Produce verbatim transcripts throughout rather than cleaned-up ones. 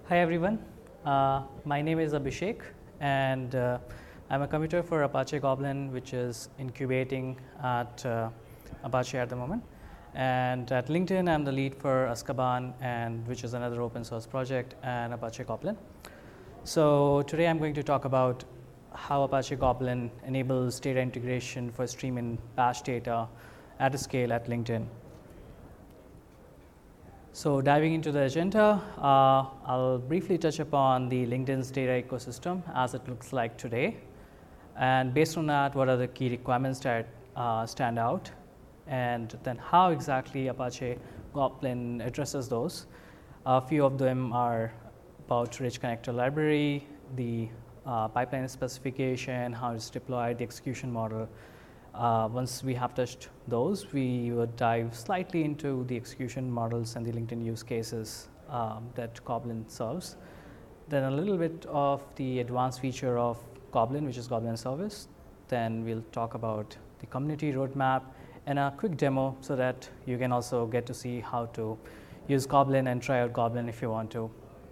Hi everyone, uh, my name is Abhishek and uh, I'm a committer for Apache Goblin, which is incubating at uh, Apache at the moment. And at LinkedIn, I'm the lead for Azkaban, and which is another open source project, and Apache Goblin. So today I'm going to talk about how Apache Goblin enables data integration for streaming bash data at a scale at LinkedIn. So diving into the agenda, uh, I'll briefly touch upon the LinkedIn's data ecosystem as it looks like today. And based on that, what are the key requirements that uh, stand out? And then how exactly Apache Goblin addresses those. A few of them are about rich connector library, the uh, pipeline specification, how it's deployed, the execution model. Uh, once we have touched those, we would dive slightly into the execution models and the LinkedIn use cases um, that Goblin serves. Then a little bit of the advanced feature of Goblin, which is Goblin Service. Then we'll talk about the community roadmap and a quick demo so that you can also get to see how to use Goblin and try out Goblin if you want to.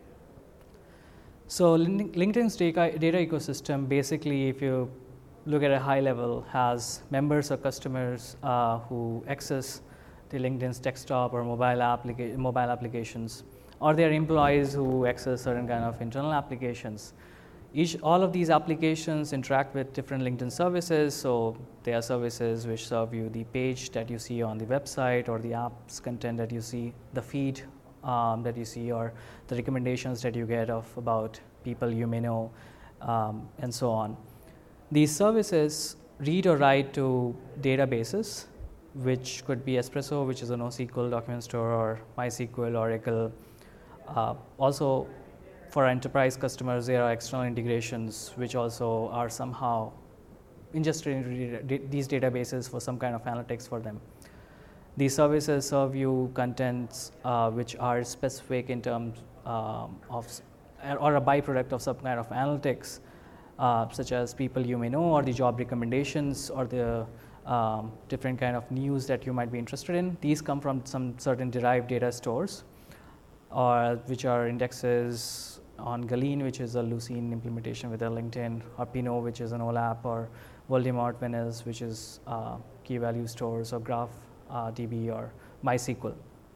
So LinkedIn's data, data ecosystem, basically, if you look at a high level, has members or customers uh, who access the LinkedIn's desktop or mobile, applica- mobile applications, or their employees who access certain kind of internal applications. Each, all of these applications interact with different LinkedIn services. So there are services which serve you the page that you see on the website, or the app's content that you see, the feed um, that you see, or the recommendations that you get of about people you may know, um, and so on. These services read or write to databases, which could be Espresso, which is a NoSQL document store, or MySQL, Oracle. Uh, also, for enterprise customers, there are external integrations which also are somehow ingested into these databases for some kind of analytics for them. These services serve you contents uh, which are specific in terms um, of, or a byproduct of some kind of analytics. Uh, such as people you may know, or the job recommendations, or the um, different kind of news that you might be interested in. These come from some certain derived data stores, or which are indexes on Galean, which is a Lucene implementation with a LinkedIn, or Pinot, which is an OLAP, or Voldemort Venice, which is uh, key value stores, or Graph uh, D B, or MySQL.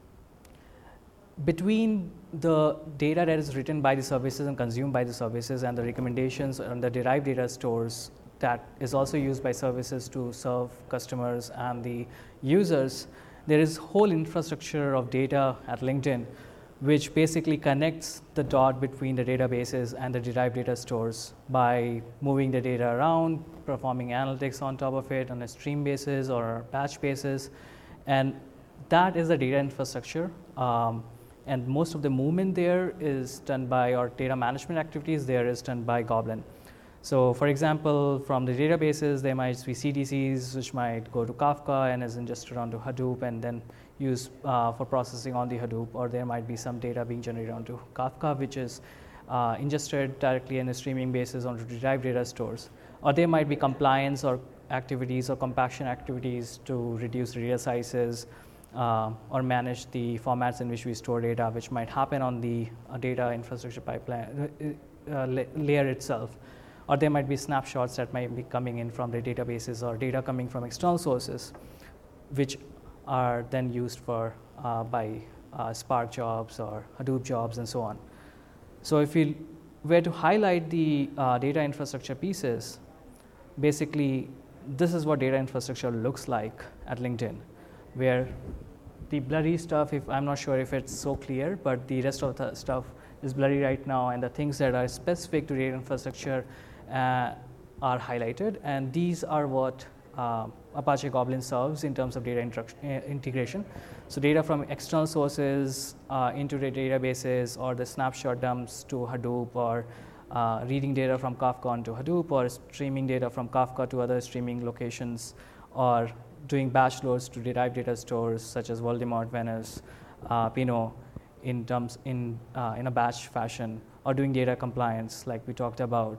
Between the data that is written by the services and consumed by the services, and the recommendations and the derived data stores that is also used by services to serve customers and the users, there is whole infrastructure of data at LinkedIn which basically connects the dot between the databases and the derived data stores by moving the data around, performing analytics on top of it on a stream basis or batch basis, and that is the data infrastructure. Um, And most of the movement there is done by, or data management activities there is done by Goblin. So for example, from the databases, there might be C D Cs which might go to Kafka and is ingested onto Hadoop and then used uh, for processing on the Hadoop, or there might be some data being generated onto Kafka which is uh, ingested directly on a streaming basis onto derived data stores. Or there might be compliance or activities or compaction activities to reduce data sizes, Uh, or manage the formats in which we store data, which might happen on the uh, data infrastructure pipeline uh, la- layer itself. Or there might be snapshots that might be coming in from the databases, or data coming from external sources, which are then used for uh, by uh, Spark jobs or Hadoop jobs and so on. So if we were to highlight the uh, data infrastructure pieces, basically this is what data infrastructure looks like at LinkedIn, where the blurry stuff, if I'm not sure if it's so clear, but the rest of the stuff is blurry right now, and the things that are specific to data infrastructure uh, are highlighted, and these are what uh, Apache Goblin serves in terms of data uh, integration. So data from external sources uh, into the databases, or the snapshot dumps to Hadoop, or uh, reading data from Kafka onto Hadoop, or streaming data from Kafka to other streaming locations, or doing batch loads to derived data stores such as Voldemort, Venice, uh, Pinot, in terms in uh, in a batch fashion, or doing data compliance like we talked about,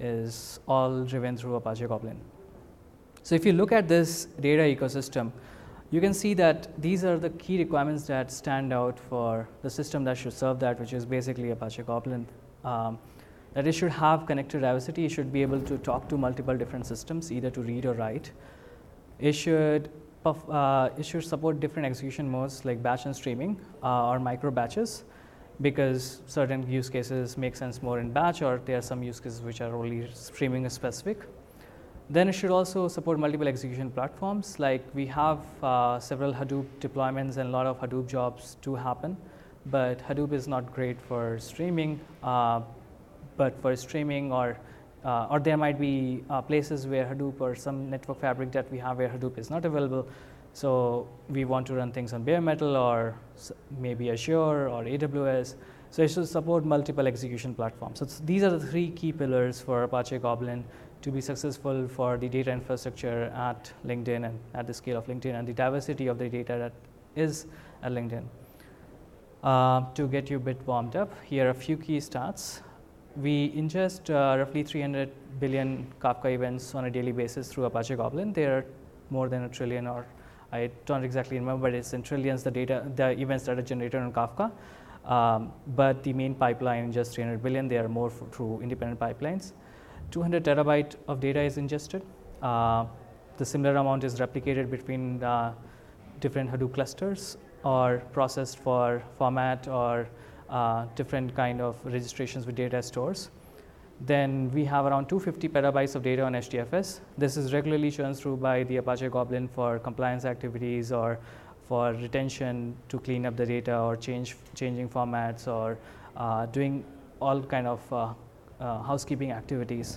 is all driven through Apache Goblin. So if you look at this data ecosystem, you can see that these are the key requirements that stand out for the system that should serve that, which is basically Apache Goblin. Um, that it should have connector diversity. It should be able to talk to multiple different systems, either to read or write. It should, puff, uh, it should support different execution modes like batch and streaming uh, or micro batches, because certain use cases make sense more in batch, or there are some use cases which are only streaming specific. Then it should also support multiple execution platforms. Like we have uh, several Hadoop deployments and a lot of Hadoop jobs to happen, but Hadoop is not great for streaming. Uh, but for streaming, or uh, or there might be uh, places where Hadoop or some network fabric that we have where Hadoop is not available. So we want to run things on bare metal or maybe Azure or A W S. So it should support multiple execution platforms. So these are the three key pillars for Apache Goblin to be successful for the data infrastructure at LinkedIn and at the scale of LinkedIn and the diversity of the data that is at LinkedIn. Uh, to get you a bit warmed up, here are a few key stats. We ingest uh, roughly three hundred billion Kafka events on a daily basis through Apache Goblin. There are more than a trillion, or I don't exactly remember, but it's in trillions the data, the events that are generated on Kafka. Um, but the main pipeline is just three hundred billion. There are more for, through independent pipelines. two hundred terabyte of data is ingested. Uh, the similar amount is replicated between uh, different Hadoop clusters or processed for format or uh, different kind of registrations with data stores. Then we have around two hundred fifty petabytes of data on H D F S. This is regularly churned through by the Apache Goblin for compliance activities or for retention to clean up the data or change changing formats or uh, doing all kind of uh, uh, housekeeping activities.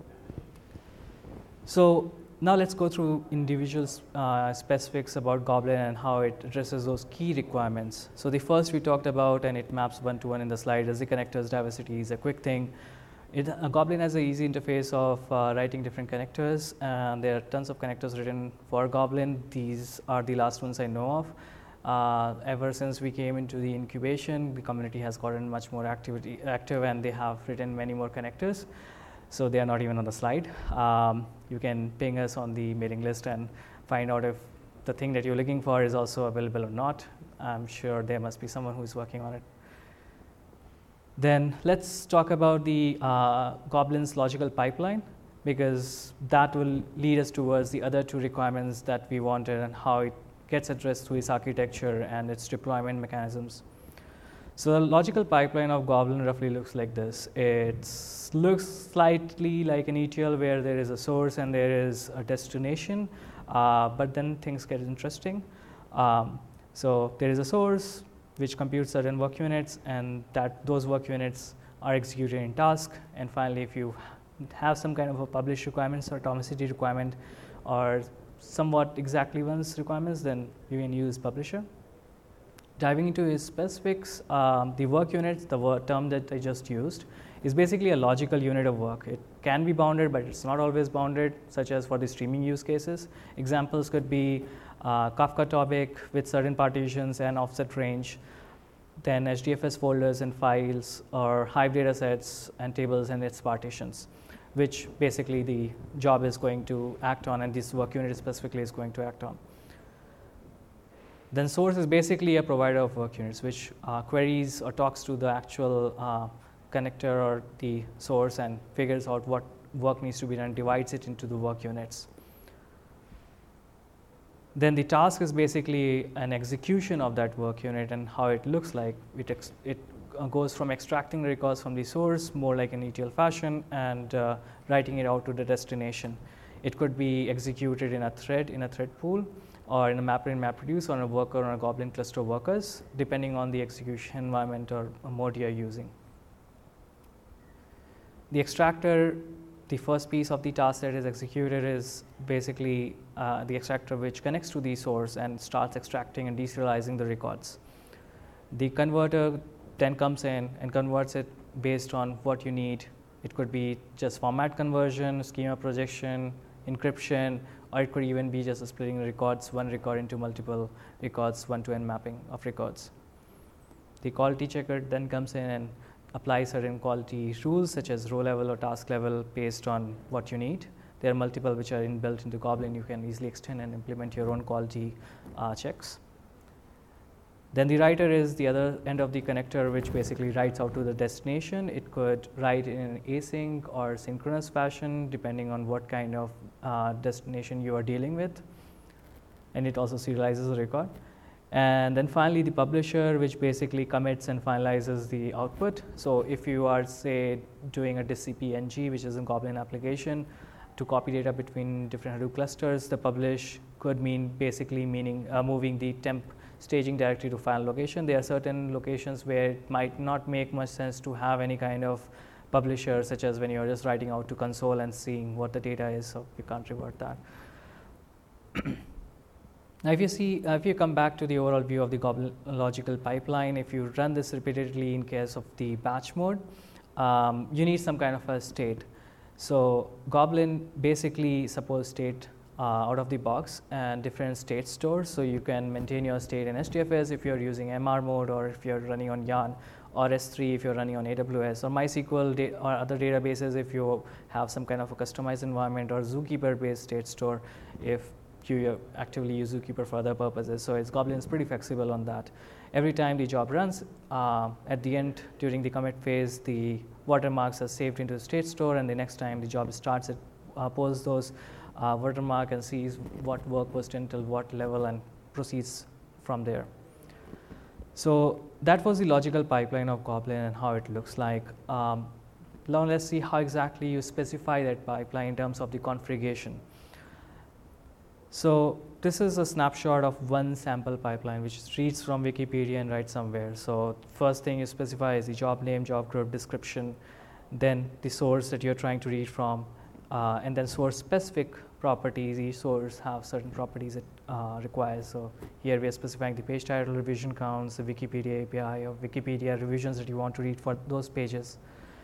So now let's go through individual uh, specifics about Goblin and how it addresses those key requirements. So the first we talked about, and it maps one to one in the slide, is the connectors diversity is a quick thing. It, uh, Goblin has an easy interface of uh, writing different connectors, and there are tons of connectors written for Goblin. These are the last ones I know of. Uh, ever since we came into the incubation, the community has gotten much more activity, active, and they have written many more connectors. So they are not even on the slide. Um, you can ping us on the mailing list and find out if the thing that you're looking for is also available or not. I'm sure there must be someone who's working on it. Then let's talk about the uh, Goblin's logical pipeline, because that will lead us towards the other two requirements that we wanted and how it gets addressed through its architecture and its deployment mechanisms. So the logical pipeline of Goblin roughly looks like this. It looks slightly like an E T L where there is a source and there is a destination, uh, but then things get interesting. Um, so there is a source which computes certain work units, and that those work units are executed in task. And finally, if you have some kind of a publish requirements or atomicity requirement or somewhat exactly one's requirements, then you can use publisher. Diving into its specifics, um, the work units, the word term that I just used, is basically a logical unit of work. It can be bounded, but it's not always bounded, such as for the streaming use cases. Examples could be uh, Kafka topic with certain partitions and offset range, then H D F S folders and files, or Hive data sets and tables and its partitions, which basically the job is going to act on, and this work unit specifically is going to act on. Then source is basically a provider of work units, which uh, queries or talks to the actual uh, connector or the source and figures out what work needs to be done, divides it into the work units. Then the task is basically an execution of that work unit and how it looks like. It, ex it goes from extracting the records from the source, more like an E T L fashion, and uh, writing it out to the destination. It could be executed in a thread, in a thread pool, or in a MapReduce, MapReduce, or a worker or a Goblin cluster of workers, depending on the execution environment or mode you're using. The extractor, the first piece of the task that is executed is basically uh, the extractor which connects to the source and starts extracting and deserializing the records. The converter then comes in and converts it based on what you need. It could be just format conversion, schema projection, encryption, or it could even be just splitting records, one record into multiple records, one-to-one mapping of records. The quality checker then comes in and applies certain quality rules such as row level or task level based on what you need. There are multiple which are inbuilt into Goblin. You can easily extend and implement your own quality uh, checks. Then the writer is the other end of the connector, which basically writes out to the destination. It could write in an async or synchronous fashion, depending on what kind of uh, destination you are dealing with. And it also serializes the record. And then finally, the publisher, which basically commits and finalizes the output. So if you are, say, doing a distcpng, which is a Goblin application, to copy data between different Hadoop clusters, the publish could mean basically meaning uh, moving the temp staging directly to file location. There are certain locations where it might not make much sense to have any kind of publisher, such as when you're just writing out to console and seeing what the data is, so you can't revert that. Now, if you see, uh, if you come back to the overall view of the Goblin logical pipeline, if you run this repeatedly in case of the batch mode, um, you need some kind of a state. So Goblin basically supports state Uh, out of the box and different state stores, so you can maintain your state in H D F S if you're using M R mode, or if you're running on Yarn, or S three if you're running on A W S, or MySQL or other databases if you have some kind of a customized environment, or Zookeeper based state store if you actively use Zookeeper for other purposes. So it's Goblin is pretty flexible on that. Every time the job runs, uh, at the end during the commit phase, the watermarks are saved into the state store, and the next time the job starts, it uh, pulls those Uh, watermark and sees what work was done till what level and proceeds from there. So that was the logical pipeline of Goblin and how it looks like. Um, now let's see how exactly you specify that pipeline in terms of the configuration. So this is a snapshot of one sample pipeline which reads from Wikipedia and writes somewhere. So first thing you specify is the job name, job group, description, then the source that you're trying to read from, uh, and then source specific properties. Each source have certain properties it uh, requires. So here we are specifying the page title, revision counts, the Wikipedia A P I, or Wikipedia revisions that you want to read for those pages.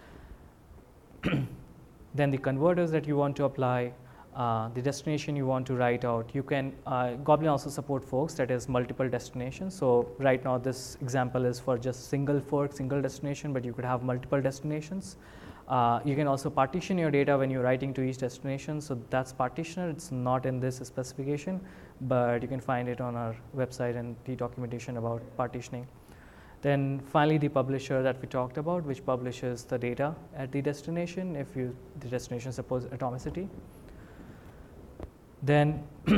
Then the converters that you want to apply, uh, the destination you want to write out. You can, uh, Goblin also support forks, that is multiple destinations. So right now this example is for just single fork, single destination, but you could have multiple destinations. Uh, you can also partition your data when you're writing to each destination. So that's partitioner. It's not in this specification, but you can find it on our website and the documentation about partitioning. Then finally, the publisher that we talked about, which publishes the data at the destination if you the destination suppose atomicity. Then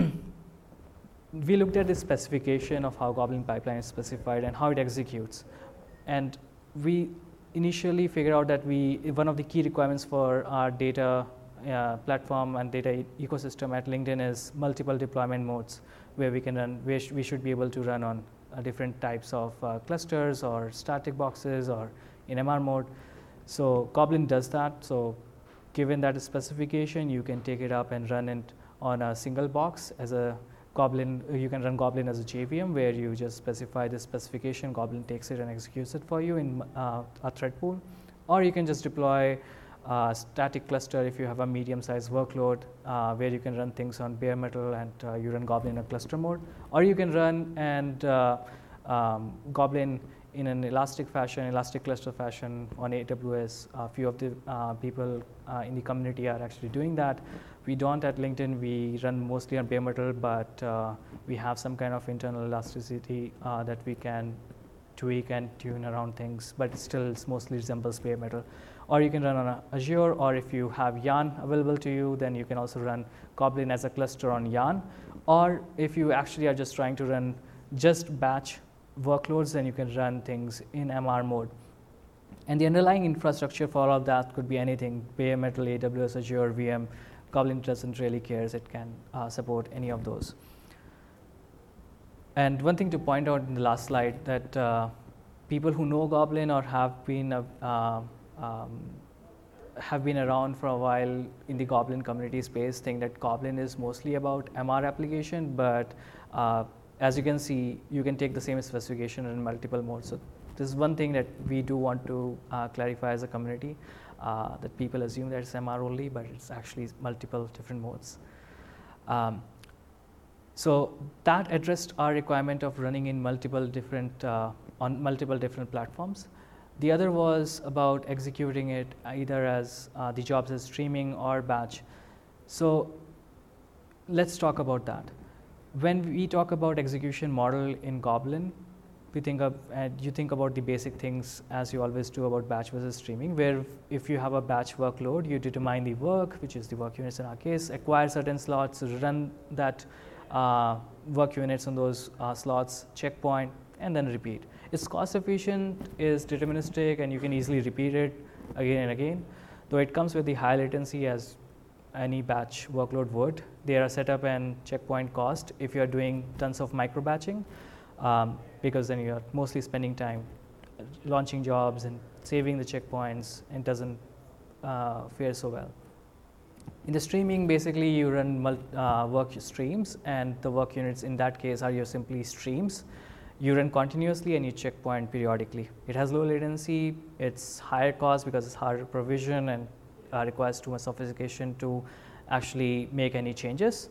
we looked at the specification of how Goblin pipeline is specified and how it executes. And we initially figured out that we one of the key requirements for our data uh, platform and data e ecosystem at LinkedIn is multiple deployment modes, where we can run, we, sh we should be able to run on uh, different types of uh, clusters or static boxes or in M R mode. So Goblin does that. So given that specification, you can take it up and run it on a single box as a Goblin. You can run Goblin as a J V M, where you just specify the specification, Goblin takes it and executes it for you in uh, a thread pool. Or you can just deploy a static cluster if you have a medium-sized workload, uh, where you can run things on bare metal and uh, you run Goblin in a cluster mode. Or you can run and uh, um, Goblin in an elastic fashion, elastic cluster fashion on A W S. A few of the uh, people uh, in the community are actually doing that. We don't at LinkedIn. We run mostly on bare metal, but uh, we have some kind of internal elasticity uh, that we can tweak and tune around things, but it still mostly resembles bare metal. Or you can run on Azure, or if you have Yarn available to you, then you can also run Goblin as a cluster on Yarn. Or if you actually are just trying to run just batch workloads, then you can run things in M R mode. And the underlying infrastructure for all of that could be anything: bare metal, A W S, Azure, V M. Goblin doesn't really care. It can uh, support any of those. And one thing to point out in the last slide, that uh, people who know Goblin or have been uh, um, have been around for a while in the Goblin community space think that Goblin is mostly about M R application, but uh, as you can see, you can take the same specification in multiple modes. So this is one thing that we do want to uh, clarify as a community, uh, that people assume that it's M R only, but it's actually multiple different modes. Um, so that addressed our requirement of running in multiple different, uh, on multiple different platforms. The other was about executing it either as uh, the jobs as streaming or batch. So let's talk about that. When we talk about execution model in Goblin, we think of, and you think about the basic things as you always do about batch versus streaming, where if you have a batch workload, you determine the work, which is the work units in our case, acquire certain slots, run that uh, work units on those uh, slots, checkpoint, and then repeat. It's cost efficient, is deterministic, and you can easily repeat it again and again, though it comes with the high latency as any batch workload would. They are setup and checkpoint cost if you are doing tons of micro batching. Um, because then you're mostly spending time launching jobs and saving the checkpoints, and doesn't uh, fare so well. In the streaming, basically you run mul- uh, work streams, and the work units in that case are your simply streams. You run continuously and you checkpoint periodically. It has low latency, it's higher cost because it's harder to provision and uh, requires too much sophistication to actually make any changes.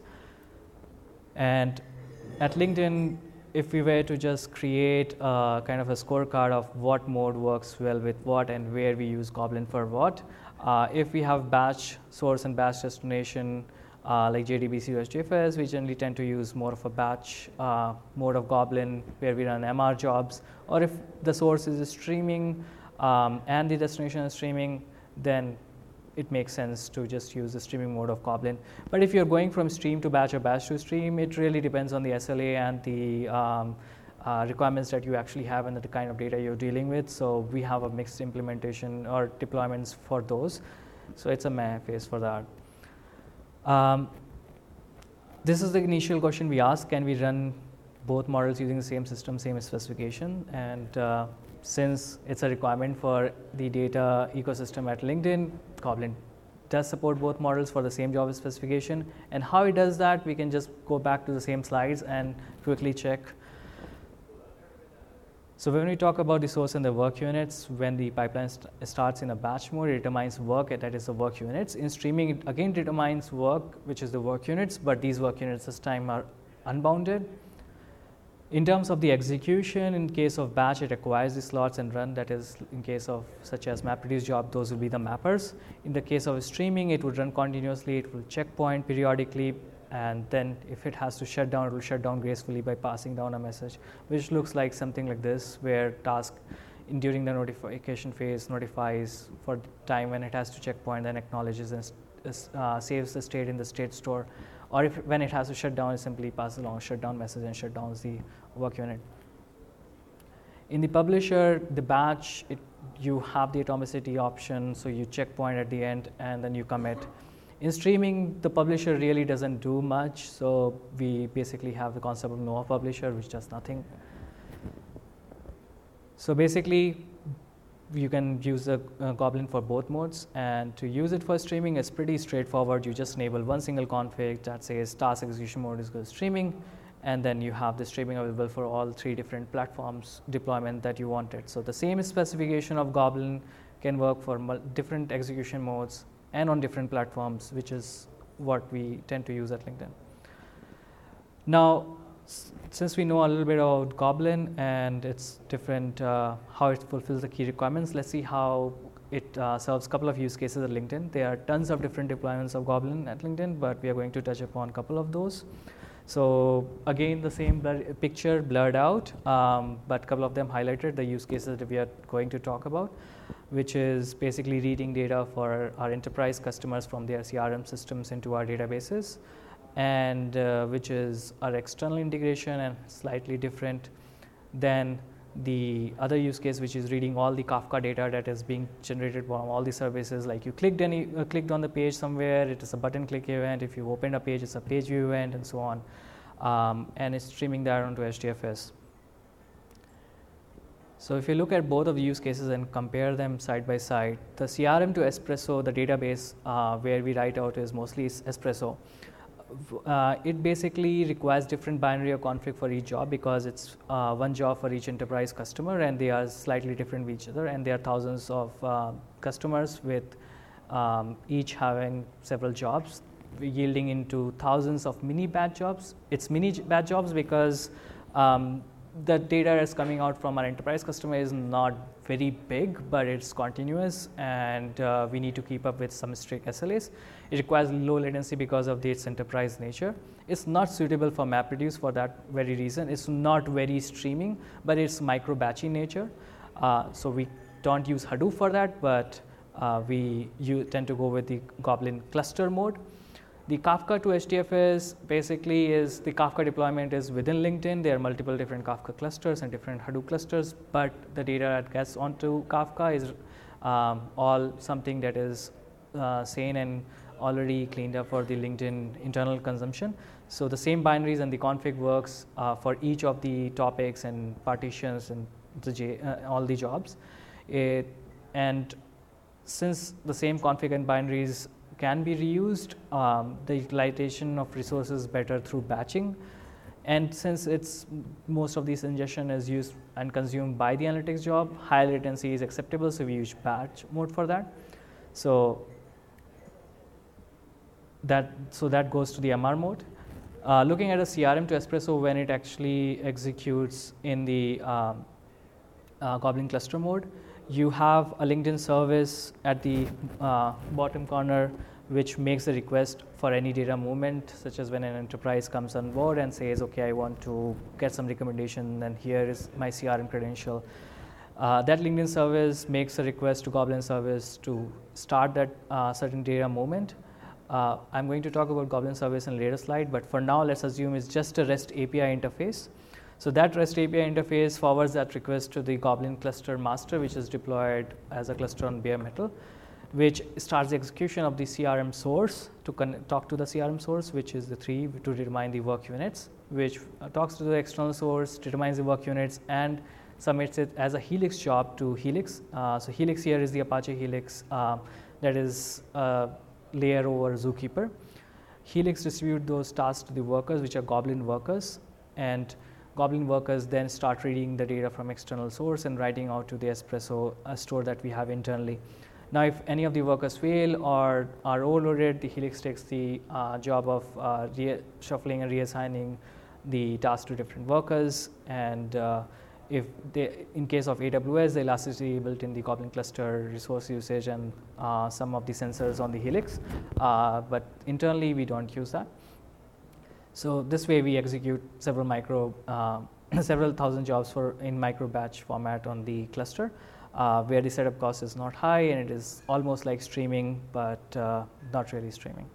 And at LinkedIn, if we were to just create a kind of a scorecard of what mode works well with what and where we use Goblin for what, uh, if we have batch source and batch destination uh, like J D B C or J F S, we generally tend to use more of a batch uh, mode of Goblin where we run M R jobs. Or if the source is streaming um, and the destination is streaming, then it makes sense to just use the streaming mode of Goblin. But if you're going from stream to batch or batch to stream, it really depends on the S L A and the um, uh, requirements that you actually have and the kind of data you're dealing with. So we have a mixed implementation or deployments for those. So it's a meh phase for that. Um, this is the initial question we ask: can we run both models using the same system, same specification? And uh, since it's a requirement for the data ecosystem at LinkedIn, Goblin does support both models for the same job specification. And how it does that, we can just go back to the same slides and quickly check. So when we talk about the source and the work units, when the pipeline st- starts in a batch mode, it determines work, that is the work units. In streaming, it again determines work, which is the work units, but these work units this time are unbounded. In terms of the execution, in case of batch, it acquires the slots and run. That is, in case of such as MapReduce job, those will be the mappers. In the case of streaming, it would run continuously. It will checkpoint periodically, and then if it has to shut down, it will shut down gracefully by passing down a message, which looks like something like this, where task in, during the notification phase notifies for the time when it has to checkpoint, then acknowledges and uh, saves the state in the state store. Or if when it has to shut down, it simply passes along a shutdown message and shut down the work unit. In the publisher, the batch, it, you have the atomicity option, so you checkpoint at the end and then you commit. In streaming, the publisher really doesn't do much, so we basically have the concept of no publisher, which does nothing. So basically, you can use the uh, Goblin for both modes, and to use it for streaming, it's pretty straightforward. You just enable one single config that says task execution mode is good streaming, and then you have the streaming available for all three different platforms deployment that you wanted. So the same specification of Goblin can work for mul- different execution modes and on different platforms, which is what we tend to use at LinkedIn. Now, since we know a little bit about Goblin and its different, uh, how it fulfills the key requirements, let's see how it uh, serves a couple of use cases at LinkedIn. There are tons of different deployments of Goblin at LinkedIn, but we are going to touch upon a couple of those. So again, the same blur- picture blurred out, um, but a couple of them highlighted the use cases that we are going to talk about, which is basically reading data for our enterprise customers from their C R M systems into our databases, and uh, which is our external integration and slightly different than the other use case, which is reading all the Kafka data that is being generated from all the services. Like you clicked any uh, clicked on the page somewhere, it is a button click event. If you opened a page, it's a page view event, and so on. Um, and it's streaming that onto H D F S. So if you look at both of the use cases and compare them side by side, the C R M to Espresso, the database uh, where we write out is mostly Espresso. Uh, it basically requires different binary or config for each job because it's uh, one job for each enterprise customer, and they are slightly different with each other, and there are thousands of uh, customers with um, each having several jobs, yielding into thousands of mini batch jobs. It's mini batch jobs because um, the data is coming out from our enterprise customer is not very big, but it's continuous, and uh, we need to keep up with some strict S L As. It requires low latency because of its enterprise nature. It's not suitable for MapReduce for that very reason. It's not very streaming, but it's micro batchy nature. Uh, so we don't use Hadoop for that, but uh, we you tend to go with the Goblin cluster mode. The Kafka to H D F S basically is the Kafka deployment is within LinkedIn. There are multiple different Kafka clusters and different Hadoop clusters, but the data that gets onto Kafka is um, all something that is uh, sane and already cleaned up for the LinkedIn internal consumption. So the same binaries and the config works uh, for each of the topics and partitions and the J, uh, all the jobs. It, and since the same config and binaries can be reused, um, the utilization of resources is better through batching. And since it's most of this ingestion is used and consumed by the analytics job, high latency is acceptable, so we use batch mode for that. So that so that goes to the M R mode. Uh, looking at a C R M to Espresso when it actually executes in the um, uh, Goblin cluster mode, you have a LinkedIn service at the uh, bottom corner which makes a request for any data movement, such as when an enterprise comes on board and says, okay, I want to get some recommendation, and here is my C R M credential. Uh, that LinkedIn service makes a request to Goblin service to start that uh, certain data movement. Uh, I'm going to talk about Goblin service in a later slide, but for now, let's assume it's just a REST A P I interface. So that REST A P I interface forwards that request to the Goblin cluster master, which is deployed as a cluster on bare metal, which starts the execution of the C R M source to con- talk to the C R M source, which is the three to determine the work units, which uh, talks to the external source, determines the work units, and submits it as a Helix job to Helix. Uh, so Helix here is the Apache Helix uh, that is a layer over Zookeeper. Helix distribute those tasks to the workers, which are Goblin workers, and Goblin workers then start reading the data from external source and writing out to the Espresso uh, store that we have internally. Now, if any of the workers fail or are overloaded, the Helix takes the uh, job of uh, re- shuffling and reassigning the tasks to different workers. And uh, if they, in case of A W S, the elasticity built in the Goblin cluster, resource usage, and uh, some of the sensors on the Helix. Uh, but internally, we don't use that. So this way, we execute several micro, uh, several thousand jobs for in micro batch format on the cluster, uh, where the setup cost is not high and it is almost like streaming, but uh, not really streaming.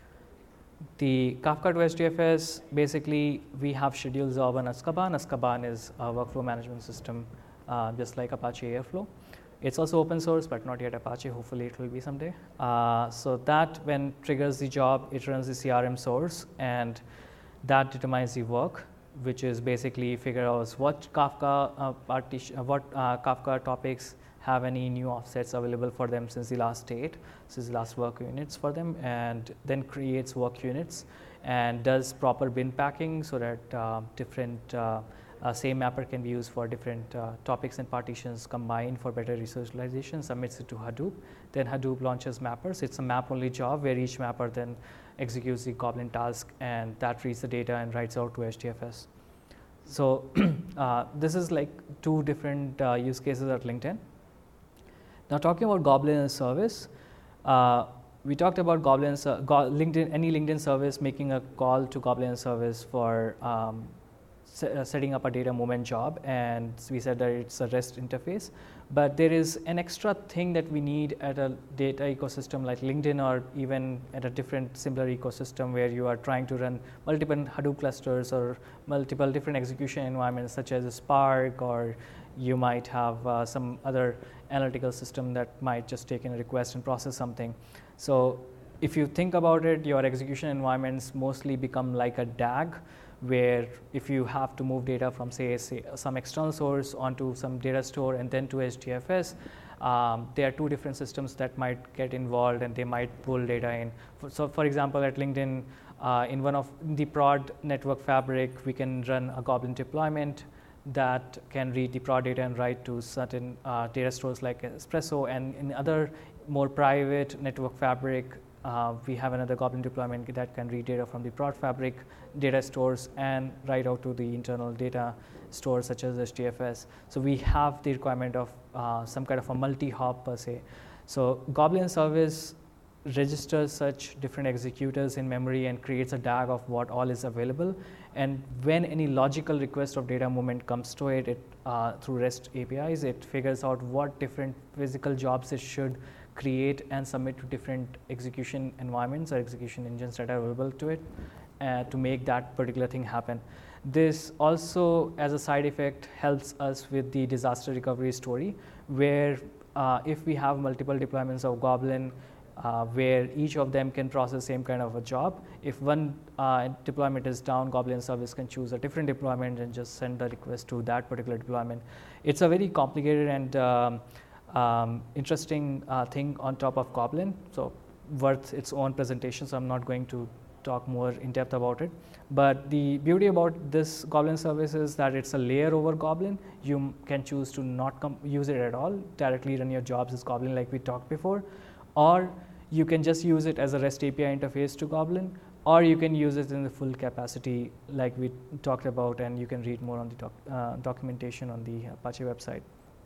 The Kafka to H D F S, basically, we have scheduled job on Azkaban. Azkaban is a workflow management system, uh, just like Apache Airflow. It's also open source, but not yet Apache. Hopefully, it will be someday. Uh, so that when triggers the job, it runs the C R M source, and that determines the work, which is basically figure out what Kafka uh, partition, uh, what uh, Kafka topics have any new offsets available for them since the last state, since the last work units for them, and then creates work units and does proper bin packing so that uh, different uh, uh, same mapper can be used for different uh, topics and partitions combined for better resource utilization, submits it to Hadoop. Then Hadoop launches mappers. It's a map only job where each mapper then executes the Goblin task, and that reads the data and writes out to H D F S. So uh, this is like two different uh, use cases at LinkedIn. Now talking about Goblin as a service, uh, we talked about Goblin, uh, Go- LinkedIn, any LinkedIn service making a call to Goblin service for um, se- uh, setting up a data movement job, and we said that it's a REST interface. But there is an extra thing that we need at a data ecosystem like LinkedIn, or even at a different similar ecosystem where you are trying to run multiple Hadoop clusters or multiple different execution environments such as Spark, or you might have uh, some other analytical system that might just take in a request and process something. So if you think about it, your execution environments mostly become like a D A G, where if you have to move data from say, say some external source onto some data store and then to H D F S, um, there are two different systems that might get involved and they might pull data in. For, so for example, at LinkedIn, uh, in one of the prod network fabric, we can run a Goblin deployment that can read the prod data and write to certain uh, data stores like Espresso, and in other more private network fabric, uh, we have another Goblin deployment that can read data from the prod fabric data stores and write out to the internal data stores such as H D F S. So we have the requirement of uh, some kind of a multi-hop per se. So Goblin service registers such different executors in memory and creates a D A G of what all is available. And when any logical request of data movement comes to it, it uh, through REST A P Is, it figures out what different physical jobs it should create and submit to different execution environments or execution engines that are available to it uh, to make that particular thing happen. This also, as a side effect, helps us with the disaster recovery story, where uh, if we have multiple deployments of Goblin, uh, where each of them can process same kind of a job, if one uh, deployment is down, Goblin service can choose a different deployment and just send the request to that particular deployment. It's a very complicated and um, um, interesting uh, thing on top of Goblin, so worth its own presentation, so I'm not going to talk more in depth about it. But the beauty about this Goblin service is that it's a layer over Goblin. You can choose to not com- use it at all, directly run your jobs as Goblin like we talked before, or you can just use it as a REST A P I interface to Goblin, or you can use it in the full capacity like we talked about, and you can read more on the doc- uh, documentation on the Apache website.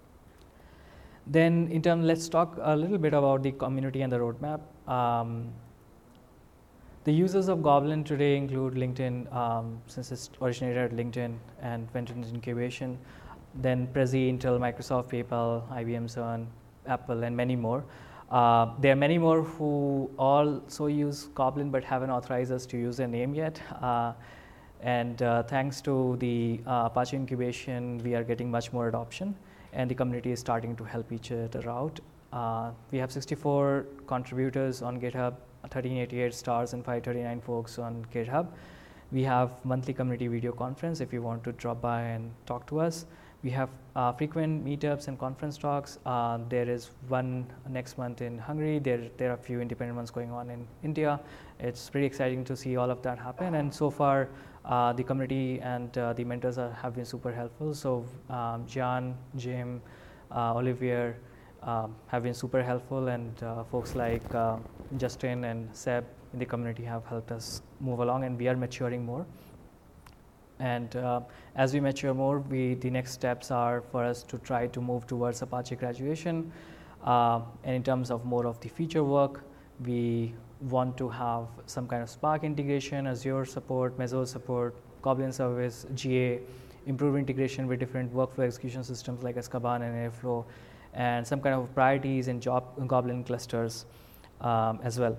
Then in terms, let's talk a little bit about the community and the roadmap. Um, The users of Goblin today include LinkedIn, um, since it originated at LinkedIn and went into incubation, then Prezi, Intel, Microsoft, PayPal, I B M, CERN, Apple, and many more. Uh, there are many more who also use Goblin but haven't authorized us to use their name yet. Uh, and uh, thanks to the uh, Apache incubation, we are getting much more adoption, and the community is starting to help each other out. Uh, we have sixty-four contributors on GitHub, thirteen eighty-eight stars, and five thirty-nine folks on GitHub. We have monthly community video conference if you want to drop by and talk to us. We have uh, frequent meetups and conference talks. Uh, there is one next month in Hungary. There, there are a few independent ones going on in India. It's pretty exciting to see all of that happen. And so far, uh, the community and uh, the mentors are, have been super helpful. So um, John, Jim, uh, Olivier, Um, have been super helpful, and uh, folks like uh, Justin and Seb in the community have helped us move along, and we are maturing more. And uh, as we mature more, we, the next steps are for us to try to move towards Apache graduation. Uh, and in terms of more of the feature work, we want to have some kind of Spark integration, Azure support, Mesos support, Goblin service, G A, improved integration with different workflow execution systems like Azkaban and Airflow, and some kind of priorities in job Goblin clusters um, as well.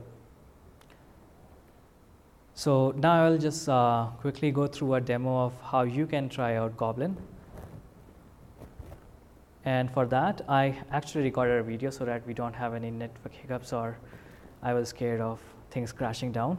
So now I'll just uh, quickly go through a demo of how you can try out Goblin. And for that, I actually recorded a video so that we don't have any network hiccups or I was scared of things crashing down.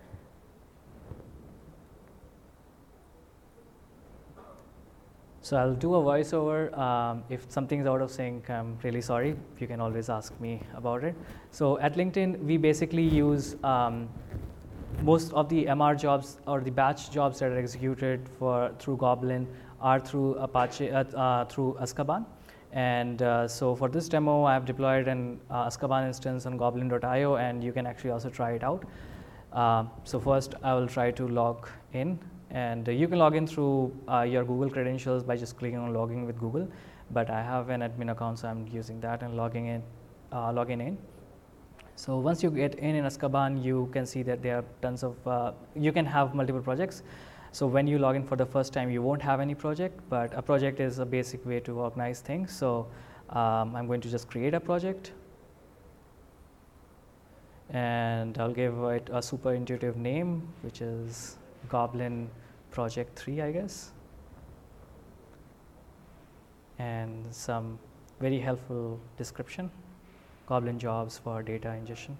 So I'll do a voiceover. Um, if something's out of sync, I'm really sorry. You can always ask me about it. So at LinkedIn, we basically use um, most of the M R jobs or the batch jobs that are executed for through Goblin are through Apache, uh, uh, through Azkaban. And uh, so for this demo, I've deployed an uh, Azkaban instance on goblin dot i o, and you can actually also try it out. Uh, so first, I will try to log in. And uh, you can log in through uh, your Google credentials by just clicking on logging with Google. But I have an admin account, so I'm using that and logging in, uh, logging in. So once you get in in Azkaban, you can see that there are tons of, uh, you can have multiple projects. So when you log in for the first time, you won't have any project, but a project is a basic way to organize things. So um, I'm going to just create a project. And I'll give it a super intuitive name, which is Goblin Project three, I guess, and some very helpful description, Goblin jobs for data ingestion.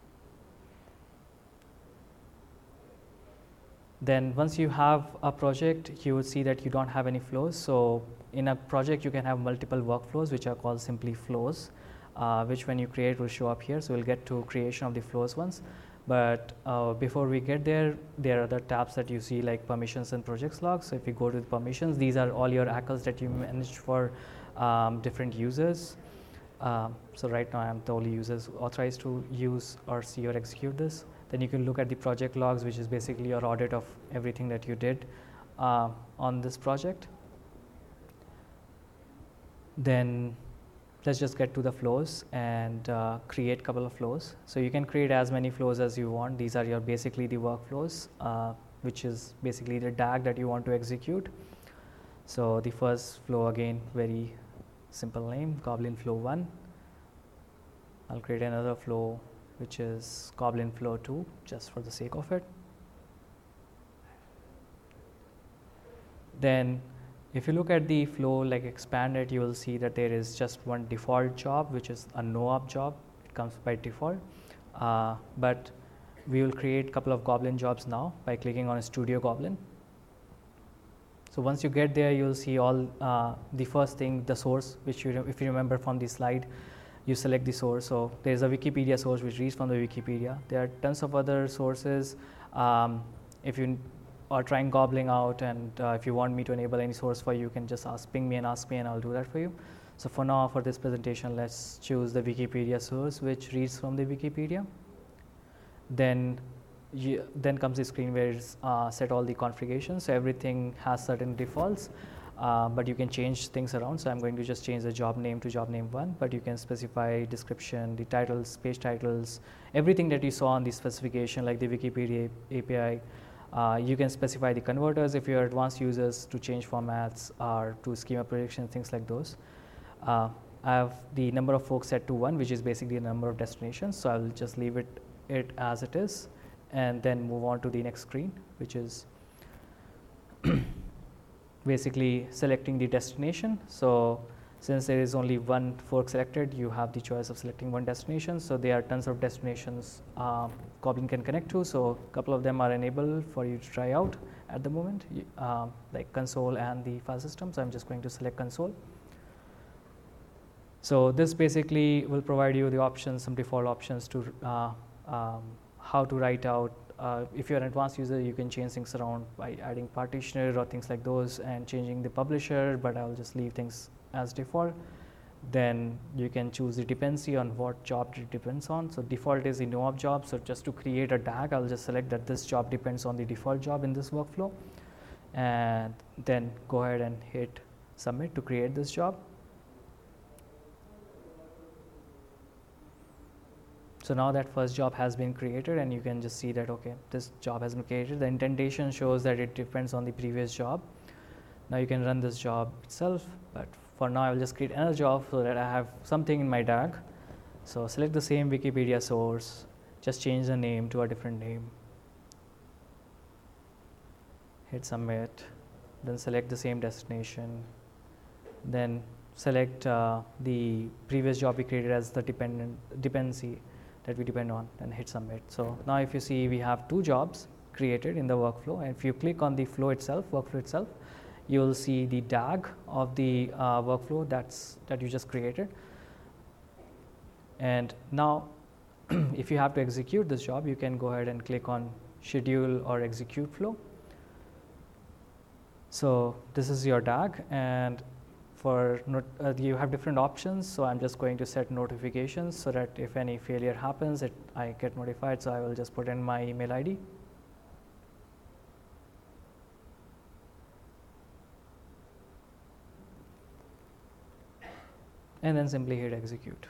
Then once you have a project, you will see that you don't have any flows. So in a project, you can have multiple workflows, which are called simply flows, uh, which when you create will show up here. So we'll get to creation of the flows once. But uh, before we get there, there are other tabs that you see like permissions and projects logs. So if you go to the permissions, these are all your A C Ls that you managed for um, different users. Um, so right now I'm the only user authorized to use or see or execute this. Then you can look at the project logs, which is basically your audit of everything that you did uh, on this project. Then let's just get to the flows and uh, create a couple of flows. So you can create as many flows as you want. These are your basically the workflows, uh, which is basically the D A G that you want to execute. So the first flow, again, very simple name, Koblin flow one. I'll create another flow which is Koblin flow two, just for the sake of it. Then if you look at the flow, like expand it, you will see that there is just one default job, which is a no-op job. It comes by default. Uh, but we will create a couple of Koblin jobs now by clicking on Studio Koblin. So once you get there, you'll see all uh, the first thing, the source, which you, if you remember from the slide, you select the source. So there's a Wikipedia source which reads from the Wikipedia. There are tons of other sources. Um, if you are trying Gobbling out, and uh, if you want me to enable any source for you, you can just ask, ping me and ask me, and I'll do that for you. So for now, for this presentation, let's choose the Wikipedia source, which reads from the Wikipedia. Then You, then comes the screen where it's uh, set all the configurations. So everything has certain defaults, uh, but you can change things around. So I'm going to just change the job name to job name one, but you can specify description, the titles, page titles, everything that you saw on the specification, like the Wikipedia A P I. Uh, you can specify the converters if you're advanced users to change formats or to schema projection, things like those. Uh, I have the number of folks set to one, which is basically the number of destinations. So I'll just leave it, it as it is, and then move on to the next screen, which is basically selecting the destination. So since there is only one fork selected, you have the choice of selecting one destination. So there are tons of destinations um, Koblin can connect to. So a couple of them are enabled for you to try out at the moment, um, like console and the file system. So I'm just going to select console. So this basically will provide you the options, some default options to uh, um, how to write out. Uh, if you're an advanced user, you can change things around by adding partitioner or things like those and changing the publisher, but I'll just leave things as default. Then you can choose the dependency on what job it depends on. So default is the no-op job. So just to create a D A G, I'll just select that this job depends on the default job in this workflow, and then go ahead and hit submit to create this job. So now that first job has been created, and you can just see that, okay, this job has been created. The indentation shows that it depends on the previous job. Now you can run this job itself, but for now I will just create another job so that I have something in my D A G. So select the same Wikipedia source, just change the name to a different name. Hit submit, then select the same destination, then select uh, the previous job we created as the dependent dependency that we depend on, and hit submit. So now if you see, we have two jobs created in the workflow, and if you click on the flow itself, workflow itself, you will see the D A G of the uh, workflow that's that you just created. And now if you have to execute this job, you can go ahead and click on schedule or execute flow. So this is your D A G, and for not, uh, you have different options. So I'm just going to set notifications so that if any failure happens, it I get notified. So I will just put in my email I D. And then simply hit execute.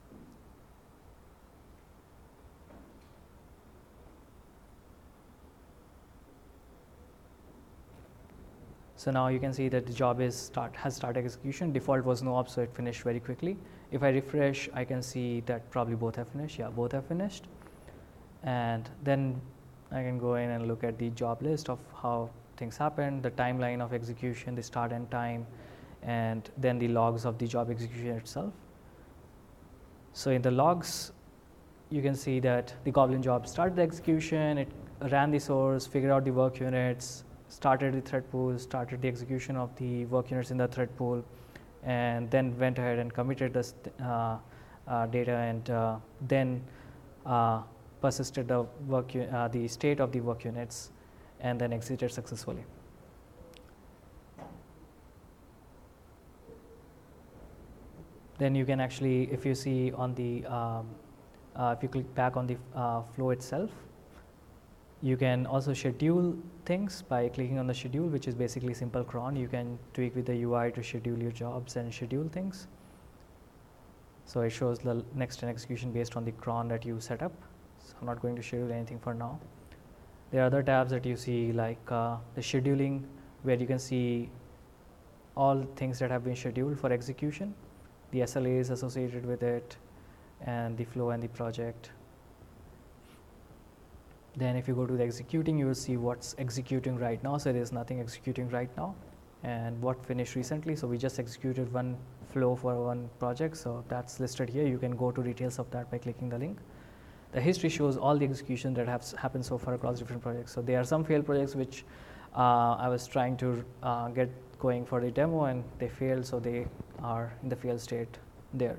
So now you can see that the job is start has started execution. Default was no-op, so it finished very quickly. If I refresh, I can see that probably both have finished. Yeah, both have finished. And then I can go in and look at the job list of how things happened, the timeline of execution, the start and time, and then the logs of the job execution itself. So in the logs, you can see that the Koblin job started the execution, it ran the source, figured out the work units, started the thread pool, started the execution of the work units in the thread pool, and then went ahead and committed the uh, uh, data, and uh, then uh, persisted the work uh, the state of the work units, and then exited successfully. then you can actually, if you see on the, um, uh, if you click back on the uh, flow itself, you can also schedule things by clicking on the schedule, which is basically simple cron. You can tweak with the U I to schedule your jobs and schedule things. So it shows the next in execution based on the cron that you set up. So I'm not going to schedule anything for now. There are other tabs that you see, like uh, the scheduling, where you can see all things that have been scheduled for execution, the S L As associated with it, and the flow and the project. Then if you go to the executing, you will see what's executing right now. So there's nothing executing right now, and what finished recently. So we just executed one flow for one project, so that's listed here. You can go to details of that by clicking the link. The history shows all the execution that has happened so far across different projects. So there are some failed projects which uh, I was trying to uh, get going for the demo, and they failed, so they are in the failed state there.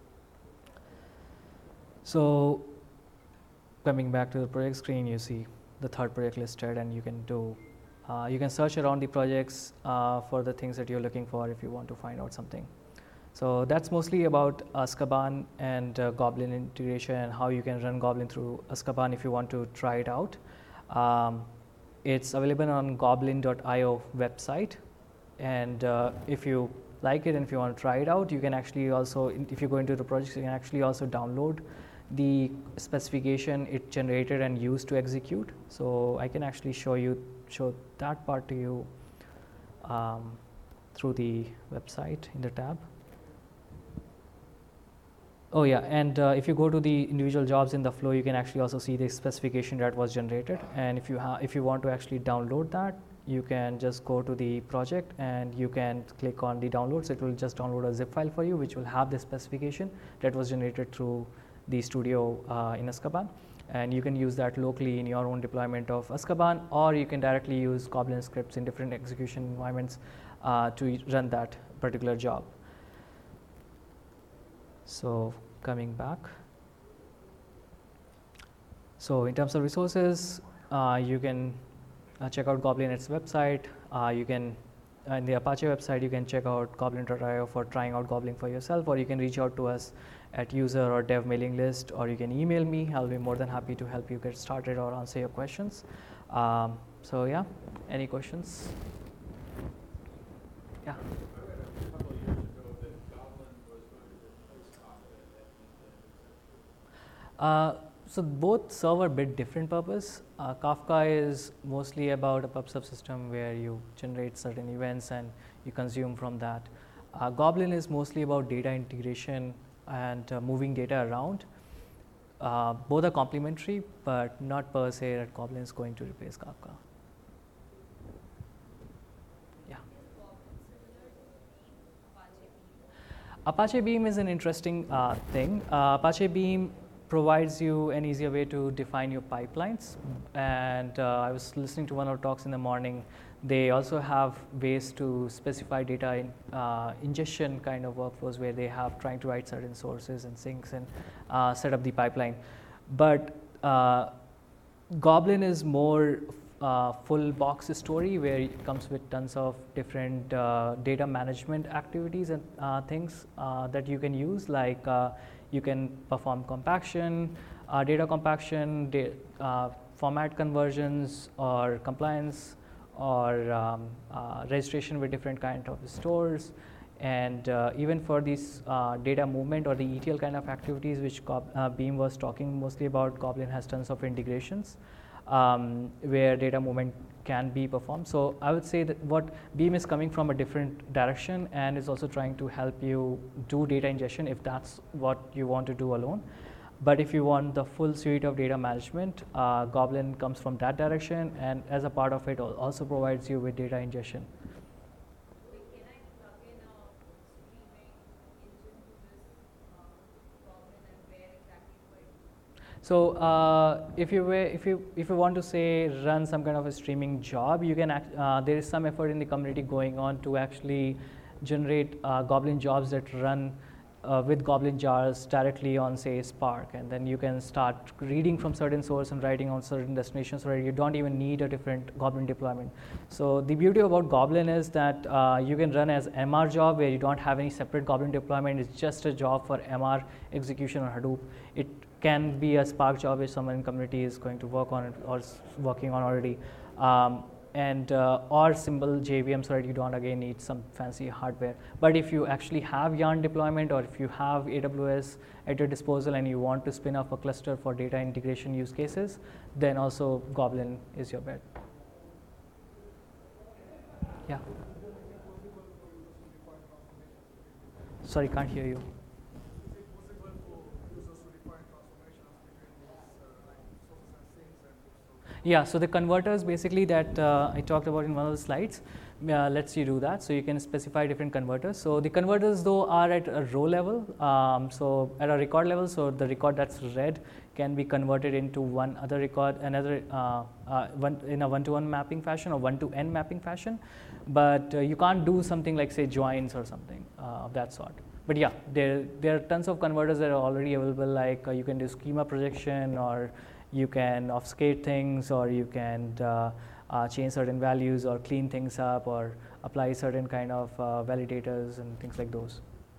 So coming back to the project screen, you see the third project listed, and you can do, uh, you can search around the projects uh, for the things that you're looking for if you want to find out something. So that's mostly about Azkaban and uh, Goblin integration and how you can run Goblin through Azkaban if you want to try it out. Um, it's available on goblin dot i o website, and uh, if you like it and if you want to try it out, you can actually also, if you go into the project, you can actually also download the specification it generated and used to execute. So I can actually show you, show that part to you um, through the website in the tab. Oh yeah, and uh, if you go to the individual jobs in the flow, you can actually also see the specification that was generated. And if you ha if you want to actually download that, you can just go to the project and you can click on the downloads. It will just download a zip file for you, which will have the specification that was generated through the studio uh, in Azkaban. And you can use that locally in your own deployment of Azkaban, or you can directly use Goblin scripts in different execution environments uh, to run that particular job. So coming back, so in terms of resources, uh, you can uh, check out Goblin at its website. Uh, you can, uh, in the Apache website, you can check out goblin dot i o for trying out Goblin for yourself, or you can reach out to us at user or dev mailing list, or you can email me. I'll be more than happy to help you get started or answer your questions. Um, so yeah, any questions? Yeah. Uh, so both serve a bit different purpose. Uh, Kafka is mostly about a pub subsystem where you generate certain events and you consume from that. Uh, Goblin is mostly about data integration and uh, moving data around. Uh, both are complementary, but not per se that Goblin is going to replace Kafka. Yeah. Apache Beam is an interesting uh, thing. Uh, Apache Beam provides you an easier way to define your pipelines. And uh, I was listening to one of the talks in the morning. They also have ways to specify data in, uh, ingestion kind of workflows where they have trying to write certain sources and sinks and uh, set up the pipeline. But uh, Goblin is more uh, full box story where it comes with tons of different uh, data management activities and uh, things uh, that you can use, like uh, you can perform compaction, uh, data compaction, da uh, format conversions, or compliance, or um, uh, registration with different kind of stores. And uh, even for these uh, data movement or the E T L kind of activities, which Gob uh, Beam was talking mostly about, Goblin has tons of integrations um, where data movement can be performed. So I would say that what Beam is coming from a different direction and is also trying to help you do data ingestion if that's what you want to do alone. But if you want the full suite of data management, uh, Goblin comes from that direction, and as a part of it also provides you with data ingestion. Can I plug in a streaming engine to this uh, Goblin, and where exactly do I do that? So uh, if you were, if you if you want to say run some kind of a streaming job, you can act, uh, there is some effort in the community going on to actually generate uh, Goblin jobs that run uh, with Goblin jars directly on, say, Spark, and then you can start reading from certain source and writing on certain destinations where you don't even need a different Goblin deployment. So the beauty about Goblin is that uh, you can run as M R job where you don't have any separate Goblin deployment. It's just a job for M R execution on Hadoop. It can be a Spark job if someone in community is going to work on it or is working on already. Um, and uh, or simple J V M so that you don't again need some fancy hardware. But if you actually have Yarn deployment, or if you have A W S at your disposal and you want to spin up a cluster for data integration use cases, then also Goblin is your bet. Yeah. Sorry, can't hear you. Yeah, so the converters basically that uh, I talked about in one of the slides uh, lets you do that. So you can specify different converters. So the converters though are at a row level, um, so at a record level. So the record that's read can be converted into one other record, another uh, uh, one in a one-to-one mapping fashion or one-to-n mapping fashion. But uh, you can't do something like say joins or something uh, of that sort. But yeah, there there are tons of converters that are already available. Like uh, you can do schema projection, or you can obfuscate things, or you can uh, uh, change certain values, or clean things up, or apply certain kind of uh, validators and things like those.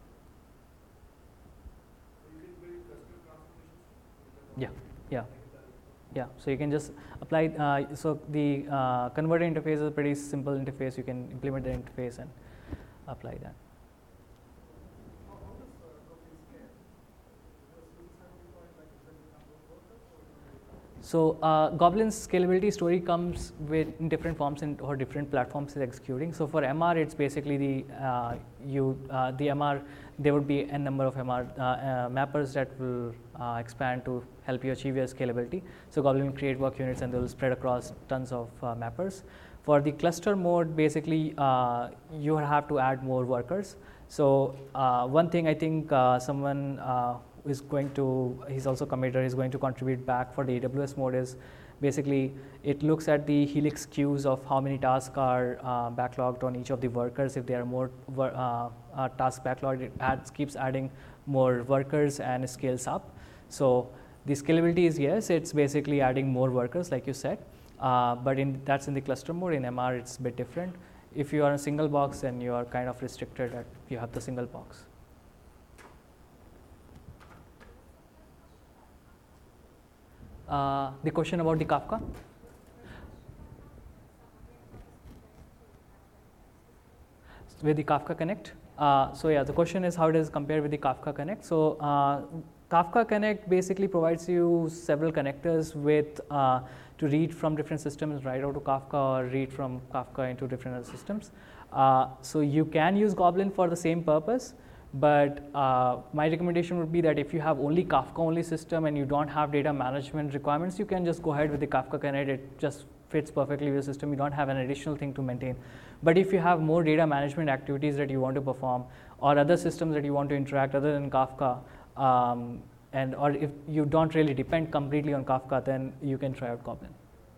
Yeah, yeah, yeah. So you can just apply. Uh, so the uh, converter interface is a pretty simple interface. You can implement the interface and apply that. So uh, Goblin's scalability story comes with in different forms and or different platforms is executing. So for M R, it's basically the uh, you uh, the M R. There would be n number of M R uh, uh, mappers that will uh, expand to help you achieve your scalability. So Goblin will create work units and they will spread across tons of uh, mappers. For the cluster mode, basically uh, you have to add more workers. So uh, one thing I think uh, someone uh, is going to, he's also committed, he's going to contribute back for the A W S mode is basically it looks at the Helix queues of how many tasks are uh, backlogged on each of the workers. If there are more uh, uh, tasks backlogged, it adds, keeps adding more workers and scales up. So the scalability is yes, it's basically adding more workers like you said, uh, but in, that's in the cluster mode. In M R it's a bit different. If you are a single box, then you are kind of restricted at you have the single box. Uh, the question about the Kafka? With the Kafka Connect? Uh, so yeah, the question is how does it compare with the Kafka Connect? So uh, Kafka Connect basically provides you several connectors with uh, to read from different systems, write out to Kafka, or read from Kafka into different other systems. Uh, so you can use Goblin for the same purpose. But uh, my recommendation would be that if you have only Kafka only system and you don't have data management requirements, you can just go ahead with the Kafka Connect. It just fits perfectly with your system. You don't have an additional thing to maintain. But if you have more data management activities that you want to perform, or other systems that you want to interact other than Kafka, um, and or if you don't really depend completely on Kafka, then you can try out Goblin.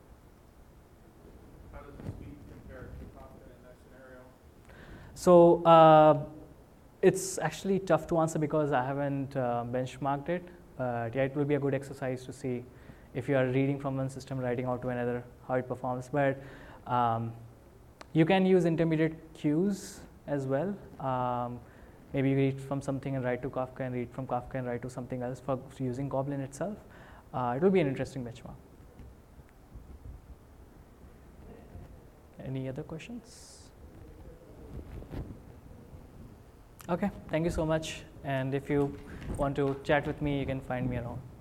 How does the speed compare to Kafka in that scenario? So. Uh, It's actually tough to answer because I haven't uh, benchmarked it, but yeah, it will be a good exercise to see if you are reading from one system, writing out to another, how it performs. But um, you can use intermediate queues as well. Um, maybe you read from something and write to Kafka, and read from Kafka and write to something else for using Goblin itself. Uh, it will be an interesting benchmark. Any other questions? Okay, thank you so much. And if you want to chat with me, you can find me around.